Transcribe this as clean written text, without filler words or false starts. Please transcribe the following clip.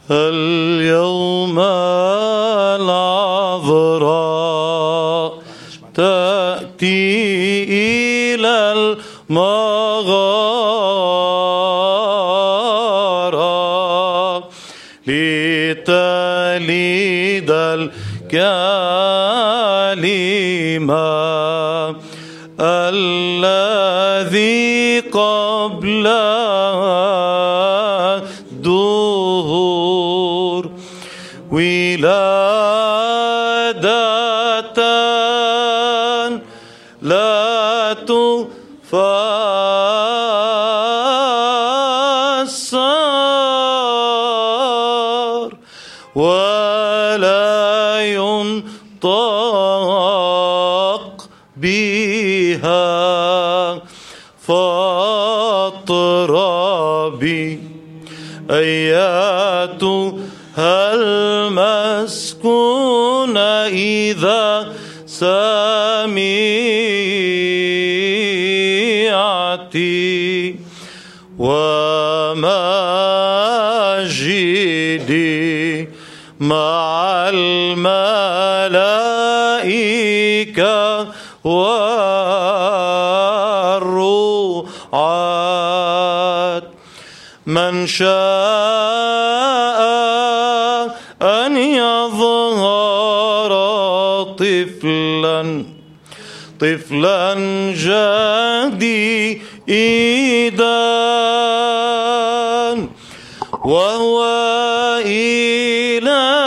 اليوم العذراء تأتي إلى المغارة لتلد الكلمة الذي قبل الدهور ولادة لا تفسر ولا ينطق بها فاطربي أياتها المسكونة إذا سمعتي ومجدي مع الملائكة والروعات من شاء أن يظهر طفلا جديدا وهو إلى